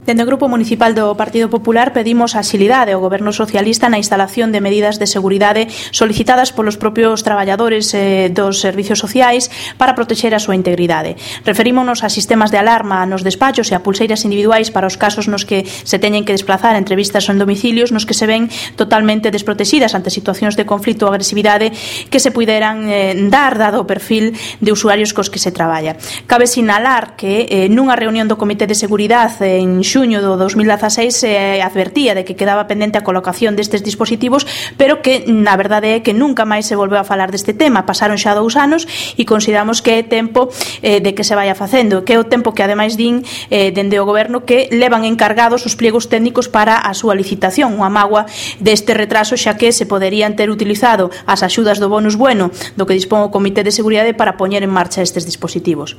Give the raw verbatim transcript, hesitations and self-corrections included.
Dende o Grupo Municipal do Partido Popular pedimos axilidade ao Goberno Socialista na instalación de medidas de seguridade solicitadas polos propios traballadores eh, dos servicios sociais para protexer a súa integridade. Referímonos a sistemas de alarma nos despachos e a pulseiras individuais para os casos nos que se teñen que desplazar entre vistas en domicilios nos que se ven totalmente desprotegidas ante situacións de conflito ou agresividade que se puderan eh, dar dado o perfil de usuarios cos que se traballa. Cabe sinalar que eh, nunha reunión do Comité de Seguridade en xuño do dos mil dezaseis se eh, advertía de que quedaba pendente a colocación destes dispositivos, pero que na verdade é que nunca máis se volveu a falar deste tema. Pasaron xa dous anos e consideramos que é tempo eh, de que se vaya facendo, que é o tempo que ademais din eh, dende o Goberno que levan encargados os pliegos técnicos para a súa licitación. Unha mágoa deste retraso, xa que se poderían ter utilizado as axudas do bonus bueno do que dispón o Comité de Seguridade para poñer en marcha estes dispositivos.